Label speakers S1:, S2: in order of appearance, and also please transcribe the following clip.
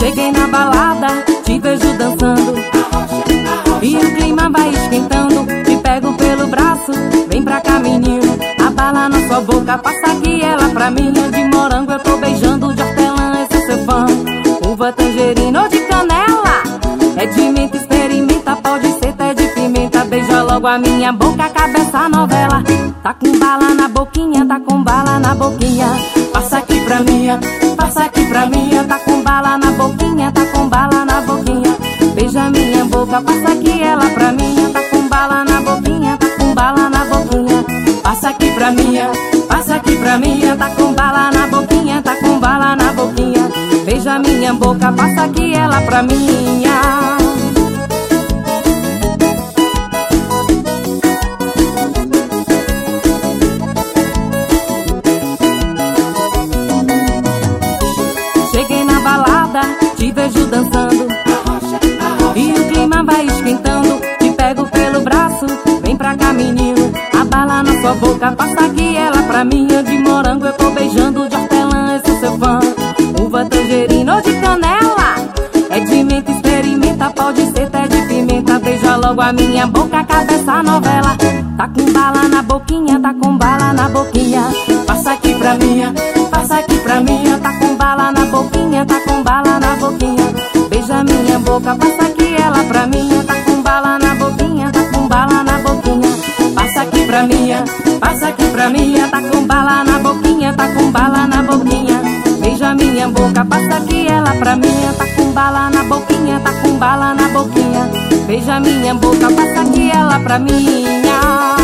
S1: Cheguei na balada, te vejo dançando, e o clima vai esquentando. Te pego pelo braço, vem pra cá menino. A bala na sua boca, passa aqui ela pra mim. De morango eu tô beijando, de hortelã eu sou seu fã. Uva, tangerina ou de canela, é de menta, experimenta, pode ser até de pimenta. Beija logo a minha boca, acaba essa novela. Tá com bala na boquinha, tá com bala na boquinha. Passa aqui pra minha, passa aqui pra minha. Tá com bala na boquinha, tá com bala na boquinha. Beija minha boca, passa aqui ela pra minha. Tá com bala na boquinha, tá com bala na boquinha. Passa aqui pra minha, passa aqui pra minha. Tá com bala na boquinha, tá com bala na boquinha. Beija minha boca, passa aqui ela pra minha. Cheguei na balada, te vejo dançando, e o clima vai esquentando. Te pego pelo braço, vem pra cá menino. A bala na sua boca, passa aqui ela pra mim. De morango eu tô beijando, de hortelã eu sou seu fã. Uva, tangerina ou de canela, é de menta, experimenta, pode ser até de pimenta. Beija logo a minha boca, acaba essa novela. Tá com bala na boquinha, tá com bala na boquinha. Passa aqui pra minha, passa aqui pra minha. Tá com bala na boquinha, tá com bala na boquinha. Beija minha boca, passa aqui ela pra minha. Tá com bala na boquinha, tá com bala na boquinha. Passa aqui pra minha, passa aqui pra minha. Tá com bala na boquinha, tá com bala na boquinha. Beija minha boca, passa aqui ela pra minha. Tá com bala na boquinha, tá com bala na boquinha. Beija minha boca, passa aqui ela pra minha.